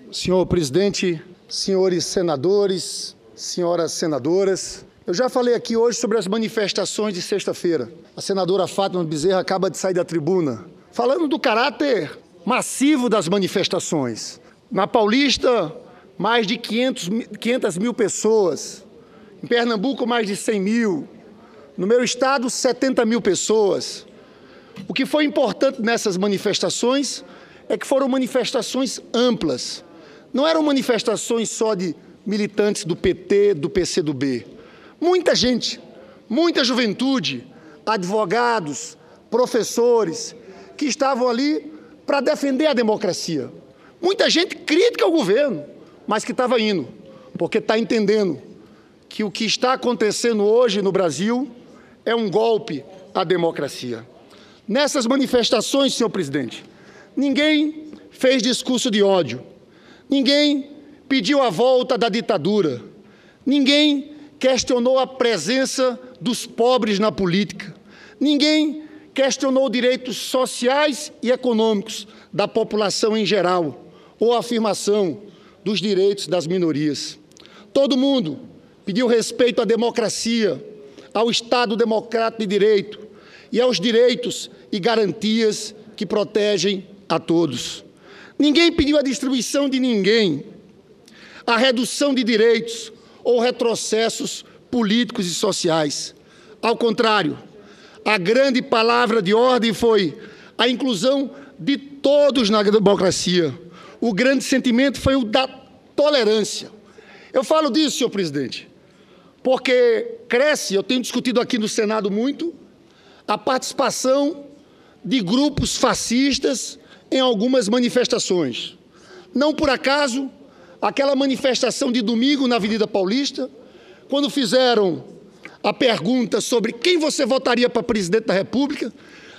Senhor presidente, senhores senadores, senhoras senadoras, eu já falei aqui hoje sobre as manifestações de sexta-feira. A senadora Fátima Bezerra acaba de sair da tribuna, falando do caráter massivo das manifestações. Na Paulista, mais de 500 mil pessoas. Em Pernambuco, mais de 100 mil. No meu estado, 70 mil pessoas. O que foi importante nessas manifestações é que foram manifestações amplas. Não eram manifestações só de militantes do PT, do PCdoB. Muita gente, muita juventude, advogados, professores, que estavam ali para defender a democracia. Muita gente crítica ao governo, mas que estava indo, porque está entendendo que o que está acontecendo hoje no Brasil é um golpe à democracia. Nessas manifestações, senhor presidente, ninguém fez discurso de ódio, ninguém pediu a volta da ditadura, ninguém questionou a presença dos pobres na política, ninguém questionou direitos sociais e econômicos da população em geral, ou a afirmação dos direitos das minorias. Todo mundo pediu respeito à democracia, ao Estado democrático de direito e aos direitos e garantias que protegem a todos. Ninguém pediu a destruição de ninguém, a redução de direitos ou retrocessos políticos e sociais. Ao contrário, a grande palavra de ordem foi a inclusão de todos na democracia. O grande sentimento foi o da tolerância. Eu falo disso, senhor presidente, porque cresce, eu tenho discutido aqui no Senado muito, a participação de grupos fascistas em algumas manifestações. Não por acaso, aquela manifestação de domingo na Avenida Paulista, quando fizeram a pergunta sobre quem você votaria para presidente da República,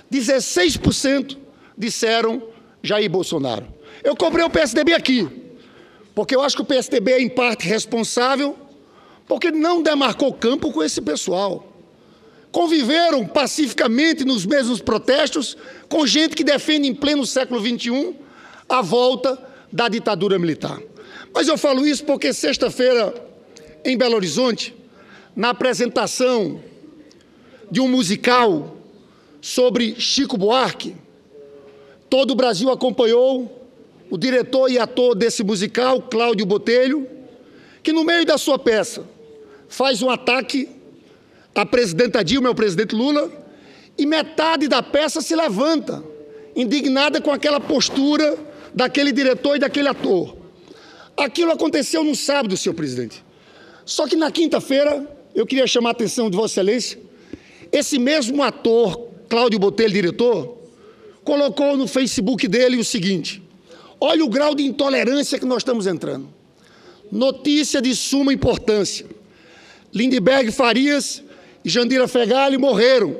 16% disseram Jair Bolsonaro. Eu cobrei o PSDB aqui, porque eu acho que o PSDB é, em parte, responsável, porque não demarcou campo com esse pessoal. Conviveram pacificamente nos mesmos protestos com gente que defende em pleno século XXI a volta da ditadura militar. Mas eu falo isso porque sexta-feira, em Belo Horizonte, na apresentação de um musical sobre Chico Buarque, todo o Brasil acompanhou o diretor e ator desse musical, Cláudio Botelho, que no meio da sua peça faz um ataque à presidenta Dilma, ao presidente Lula, e metade da peça se levanta, indignada com aquela postura daquele diretor e daquele ator. Aquilo aconteceu no sábado, senhor presidente. Só que na quinta-feira, eu queria chamar a atenção de Vossa Excelência, esse mesmo ator, Cláudio Botelho, diretor, colocou no Facebook dele o seguinte: olha o grau de intolerância que nós estamos entrando. Notícia de suma importância. Lindbergh Farias e Jandira Fegali morreram.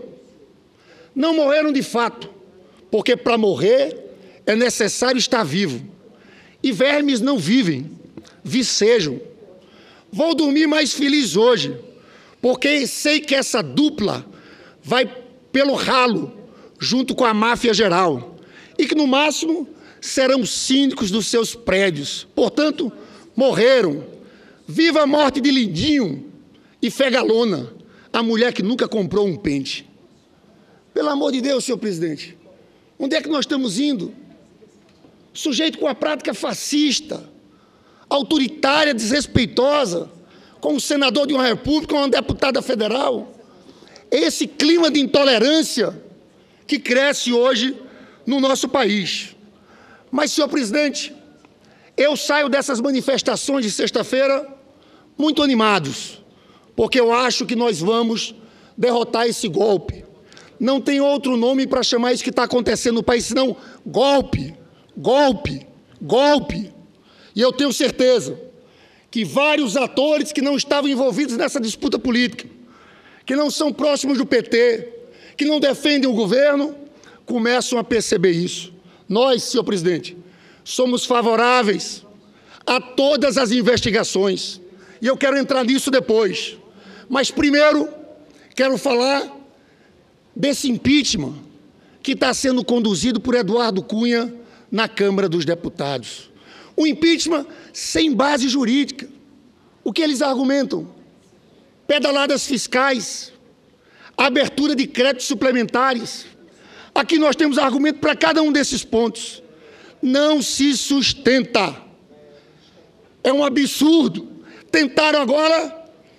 Não morreram de fato, porque para morrer é necessário estar vivo. E vermes não vivem, vicejam. Vou dormir mais feliz hoje, porque sei que essa dupla vai pelo ralo, junto com a máfia geral, e que, no máximo, serão síndicos dos seus prédios. Portanto, morreram. Viva a morte de Lindinho e Fegalona, a mulher que nunca comprou um pente. Pelo amor de Deus, senhor presidente, onde é que nós estamos indo? Sujeito com a prática fascista, autoritária, desrespeitosa, com um senador de uma república, com uma deputada federal. Esse clima de intolerância que cresce hoje no nosso país. Mas, senhor presidente, eu saio dessas manifestações de sexta-feira muito animados, porque eu acho que nós vamos derrotar esse golpe. Não tem outro nome para chamar isso que está acontecendo no país, senão golpe, golpe, golpe. E eu tenho certeza que vários atores que não estavam envolvidos nessa disputa política, que não são próximos do PT, que não defendem o governo, começam a perceber isso. Nós, senhor presidente, somos favoráveis a todas as investigações, e eu quero entrar nisso depois. Mas primeiro, quero falar desse impeachment que está sendo conduzido por Eduardo Cunha na Câmara dos Deputados. O impeachment sem base jurídica. O que eles argumentam? Pedaladas fiscais, abertura de créditos suplementares. Aqui nós temos argumento para cada um desses pontos. Não se sustenta. É um absurdo. Tentaram agora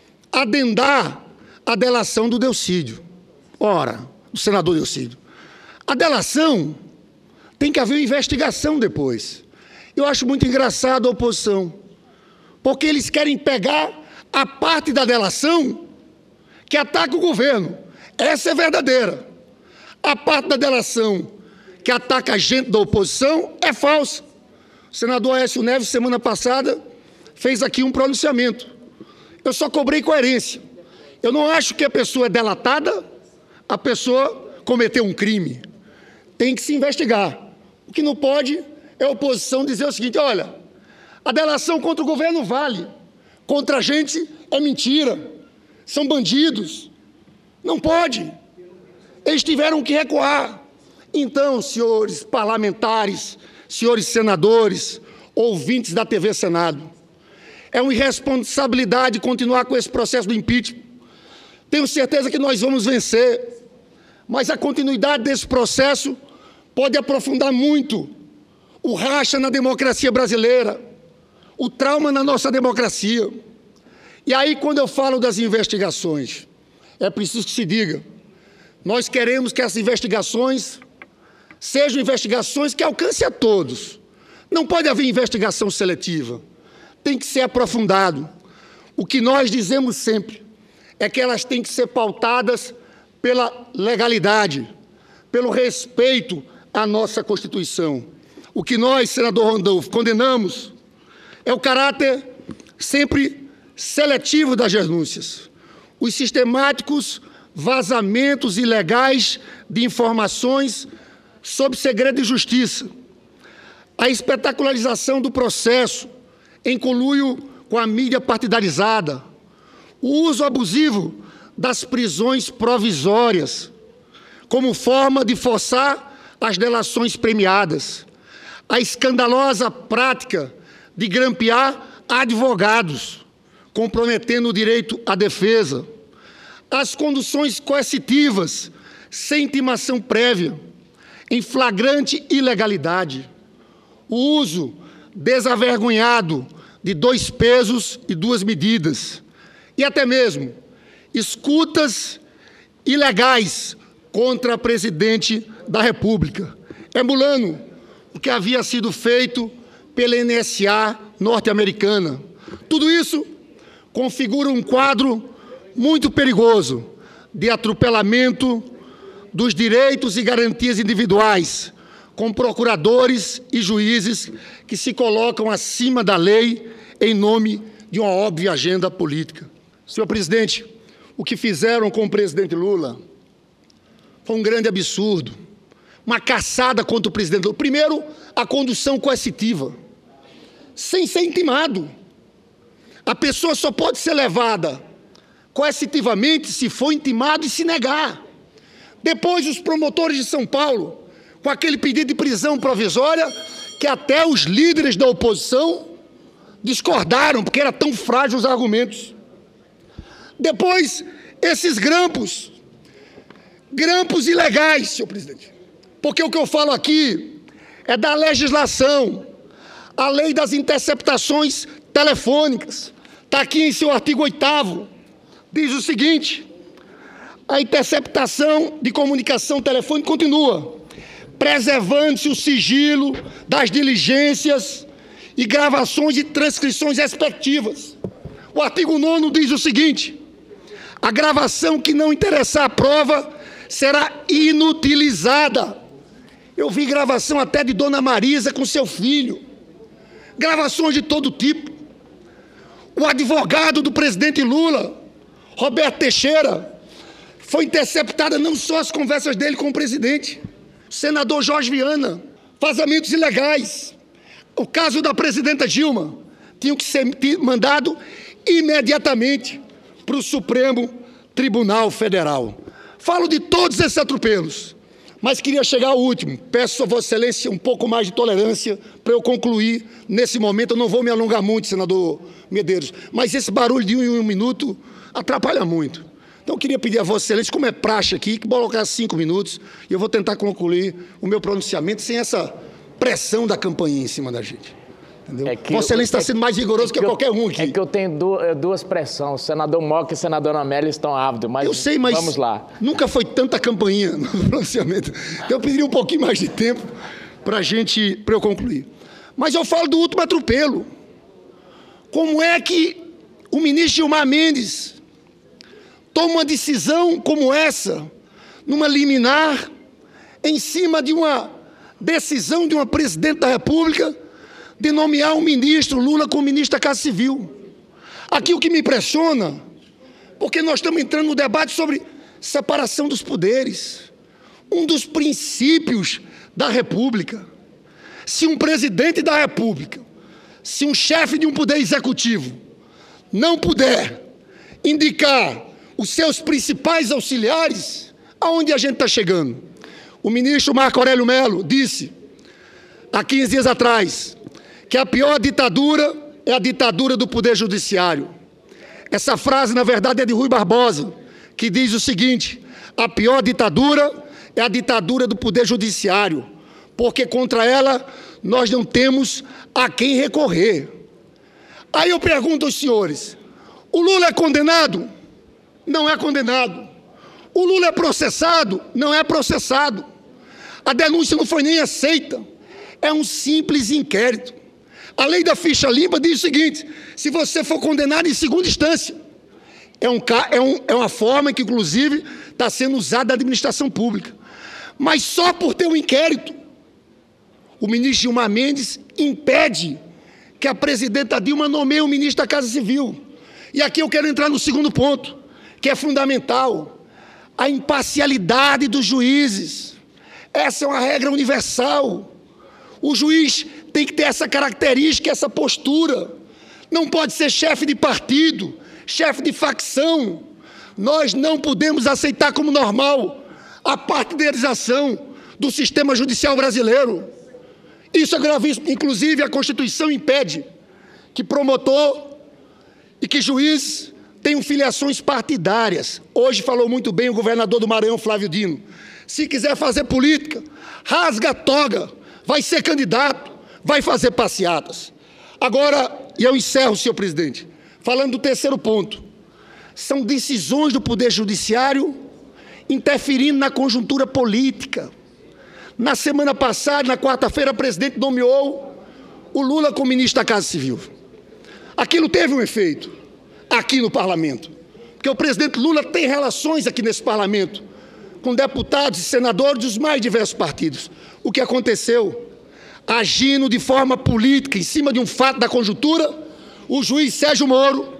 adendar a delação do Delcídio. Ora, o senador Delcídio. A delação tem que haver uma investigação depois. Eu acho muito engraçado a oposição, porque eles querem pegar a parte da delação que ataca o governo. Essa é verdadeira. A parte da delação que ataca a gente da oposição é falsa. O senador Aécio Neves, semana passada, fez aqui um pronunciamento. Eu só cobrei coerência. Eu não acho que a pessoa é delatada, a pessoa cometeu um crime. Tem que se investigar. O que não pode é a oposição dizer o seguinte: olha, a delação contra o governo vale, contra a gente é mentira, são bandidos. Não pode. Eles tiveram que recuar. Então, senhores parlamentares, senhores senadores, ouvintes da TV Senado, é uma irresponsabilidade continuar com esse processo do impeachment. Tenho certeza que nós vamos vencer, mas a continuidade desse processo pode aprofundar muito o racha na democracia brasileira, o trauma na nossa democracia. E aí, quando eu falo das investigações, é preciso que se diga, nós queremos que essas investigações sejam investigações que alcancem a todos. Não pode haver investigação seletiva. Tem que ser aprofundado. O que nós dizemos sempre é que elas têm que ser pautadas pela legalidade, pelo respeito à nossa Constituição. O que nós, senador Randolfo, condenamos é o caráter sempre seletivo das denúncias, os sistemáticos vazamentos ilegais de informações sob segredo de justiça, a espetacularização do processo em conluio com a mídia partidarizada, o uso abusivo das prisões provisórias como forma de forçar as delações premiadas, a escandalosa prática de grampear advogados, comprometendo o direito à defesa, as conduções coercitivas sem intimação prévia, em flagrante ilegalidade, o uso desavergonhado de 2 pesos e 2 medidas, e até mesmo escutas ilegais contra a presidente da República, emulando o que havia sido feito pela NSA norte-americana. Tudo isso configura um quadro muito perigoso de atropelamento dos direitos e garantias individuais, com procuradores e juízes que se colocam acima da lei em nome de uma óbvia agenda política. Senhor presidente, o que fizeram com o presidente Lula foi um grande absurdo, uma caçada contra o presidente Lula. Primeiro, a condução coercitiva, sem ser intimado. A pessoa só pode ser levada coercitivamente se for intimado e se negar. Depois, os promotores de São Paulo, com aquele pedido de prisão provisória, que até os líderes da oposição discordaram, porque eram tão frágeis os argumentos. Depois, esses grampos ilegais, senhor presidente. Porque o que eu falo aqui é da legislação, a lei das interceptações telefônicas. Está aqui em seu artigo 8º, diz o seguinte: a interceptação de comunicação telefônica continua, preservando-se o sigilo das diligências e gravações e transcrições respectivas. O artigo 9º diz o seguinte: a gravação que não interessar à prova será inutilizada. Eu vi gravação até de Dona Marisa com seu filho, gravações de todo tipo. O advogado do presidente Lula, Roberto Teixeira, foi interceptada não só as conversas dele com o presidente, o senador Jorge Viana, vazamentos ilegais. O caso da presidenta Dilma tinha que ser mandado imediatamente para o Supremo Tribunal Federal. Falo de todos esses atropelos, Mas queria chegar ao último. Peço a Vossa Excelência um pouco mais de tolerância para eu concluir nesse momento. Eu não vou me alongar muito, senador Medeiros, mas esse barulho de um minuto atrapalha muito. Então, eu queria pedir a Vossa Excelência, como é praxe aqui, que colocar 5 minutos e eu vou tentar concluir o meu pronunciamento sem essa pressão da campainha em cima da gente. Entendeu? Vossa Excelência está sendo mais rigoroso que qualquer um aqui. É que eu tenho duas pressões. O senador Moca e o senador Amélia estão ávidos, mas eu sei, mas vamos lá. Nunca foi tanta campainha no pronunciamento. Então, eu pediria um pouquinho mais de tempo para eu concluir. Mas eu falo do último atropelo. Como é que o ministro Gilmar Mendes toma uma decisão como essa, numa liminar, em cima de uma decisão de uma presidente da República de nomear um ministro, Lula, como ministro da Casa Civil? Aqui o que me impressiona, porque nós estamos entrando no debate sobre separação dos poderes, um dos princípios da República. Se um presidente da República, se um chefe de um poder executivo não puder indicar os seus principais auxiliares, aonde a gente está chegando? O ministro Marco Aurélio Mello disse, há 15 dias atrás, que a pior ditadura é a ditadura do Poder Judiciário. Essa frase, na verdade, é de Rui Barbosa, que diz o seguinte: a pior ditadura é a ditadura do Poder Judiciário, porque contra ela nós não temos a quem recorrer. Aí eu pergunto aos senhores, o Lula é condenado? Não é condenado. O Lula é processado? Não é processado. A denúncia não foi nem aceita. É um simples inquérito. A lei da ficha limpa diz o seguinte: se você for condenado em segunda instância, é uma forma que, inclusive, está sendo usada na administração pública. Mas só por ter um inquérito, o ministro Gilmar Mendes impede que a presidenta Dilma nomeie o ministro da Casa Civil. E aqui eu quero entrar no segundo ponto, que é fundamental: a imparcialidade dos juízes. Essa é uma regra universal. O juiz tem que ter essa característica, essa postura. Não pode ser chefe de partido, chefe de facção. Nós não podemos aceitar como normal a partidarização do sistema judicial brasileiro. Isso é gravíssimo. Inclusive, a Constituição impede que promotor e que juiz tenham filiações partidárias. Hoje falou muito bem o governador do Maranhão, Flávio Dino. Se quiser fazer política, rasga a toga, vai ser candidato, vai fazer passeatas. Agora, e eu encerro, senhor presidente, falando do terceiro ponto. São decisões do Poder Judiciário interferindo na conjuntura política. Na semana passada, na quarta-feira, o presidente nomeou o Lula como ministro da Casa Civil. Aquilo teve um efeito aqui no parlamento, porque o presidente Lula tem relações aqui nesse parlamento com deputados e senadores dos mais diversos partidos. O que aconteceu? Agindo de forma política, em cima de um fato da conjuntura, o juiz Sérgio Moro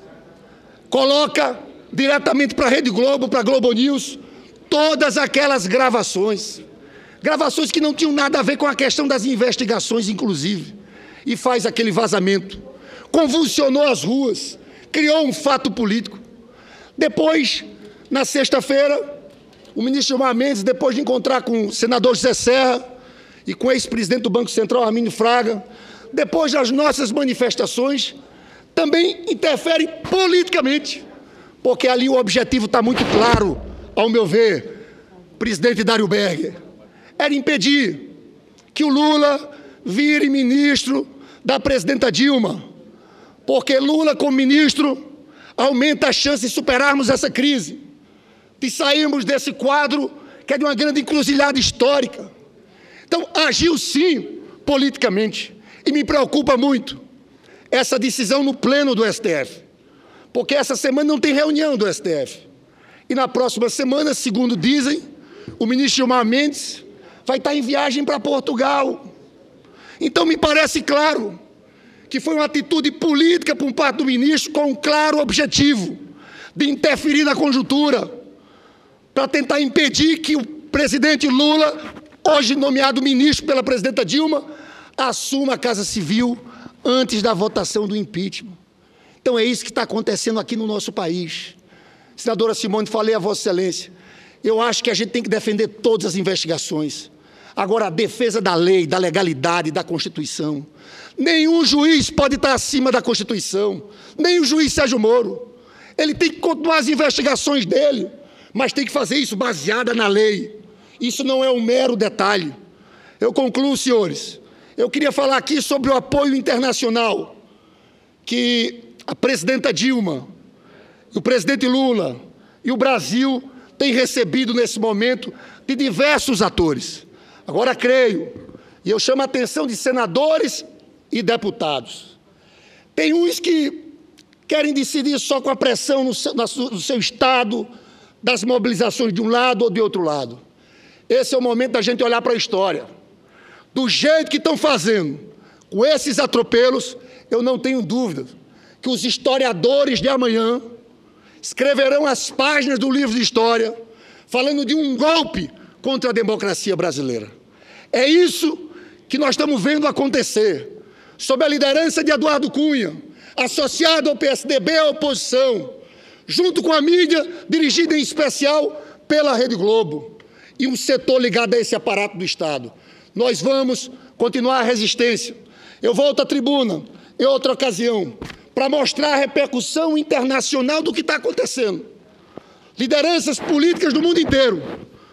coloca diretamente para a Rede Globo, para a Globo News, todas aquelas gravações que não tinham nada a ver com a questão das investigações, inclusive, e faz aquele vazamento, convulsionou as ruas, criou um fato político. Depois, na sexta-feira, o ministro Gilmar Mendes, depois de encontrar com o senador José Serra e com o ex-presidente do Banco Central, Arminio Fraga, depois das nossas manifestações, também interfere politicamente, porque ali o objetivo está muito claro, ao meu ver, presidente Dário Berger, era impedir que o Lula vire ministro da presidenta Dilma, porque Lula, como ministro, aumenta a chance de superarmos essa crise, de sairmos desse quadro que é de uma grande encruzilhada histórica. Então, agiu sim politicamente, e me preocupa muito essa decisão no pleno do STF, porque essa semana não tem reunião do STF, e na próxima semana, segundo dizem, o ministro Gilmar Mendes vai estar em viagem para Portugal. Então, me parece claro que foi uma atitude política por parte do ministro com um claro objetivo de interferir na conjuntura para tentar impedir que o presidente Lula, hoje nomeado ministro pela presidenta Dilma, assuma a Casa Civil antes da votação do impeachment. Então é isso que está acontecendo aqui no nosso país. Senadora Simone, falei a Vossa Excelência Eu acho que a gente tem que defender todas as investigações. Agora, a defesa da lei, da legalidade, da Constituição. Nenhum juiz pode estar acima da Constituição, nem o juiz Sérgio Moro. Ele tem que continuar as investigações dele, mas tem que fazer isso baseada na lei. Isso não é um mero detalhe. Eu concluo, senhores. Eu queria falar aqui sobre o apoio internacional que a presidenta Dilma, o presidente Lula e o Brasil têm recebido nesse momento de diversos atores. Agora, creio, e eu chamo a atenção de senadores e deputados. Tem uns que querem decidir só com a pressão no seu estado, das mobilizações de um lado ou de outro lado. Esse é o momento da gente olhar para a história. Do jeito que estão fazendo, com esses atropelos, eu não tenho dúvida que os historiadores de amanhã escreverão as páginas do livro de história falando de um golpe contra a democracia brasileira. É isso que nós estamos vendo acontecer, sob a liderança de Eduardo Cunha, associado ao PSDB à oposição, junto com a mídia, dirigida em especial pela Rede Globo, e um setor ligado a esse aparato do Estado. Nós vamos continuar a resistência. Eu volto à tribuna, em outra ocasião, para mostrar a repercussão internacional do que está acontecendo. Lideranças políticas do mundo inteiro,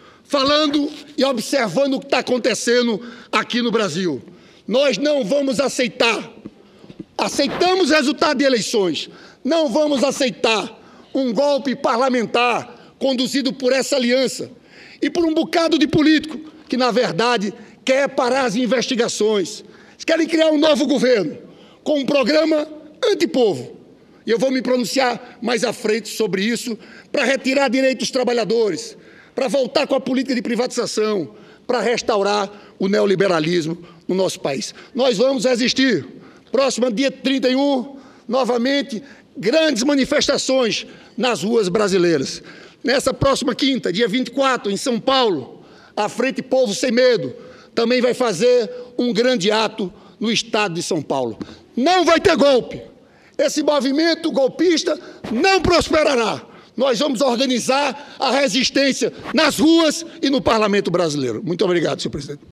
falando e observando o que está acontecendo aqui no Brasil. Nós não vamos aceitar, aceitamos o resultado de eleições, não vamos aceitar um golpe parlamentar conduzido por essa aliança e por um bocado de político que, na verdade, quer parar as investigações. Eles querem criar um novo governo com um programa antipovo. E eu vou me pronunciar mais à frente sobre isso, para retirar direitos dos trabalhadores, para voltar com a política de privatização, para restaurar o neoliberalismo no nosso país. Nós vamos resistir. Próximo dia 31, novamente, grandes manifestações nas ruas brasileiras. Nessa próxima quinta, dia 24, em São Paulo, a Frente Povo Sem Medo também vai fazer um grande ato no estado de São Paulo. Não vai ter golpe. Esse movimento golpista não prosperará. Nós vamos organizar a resistência nas ruas e no Parlamento brasileiro. Muito obrigado, senhor presidente.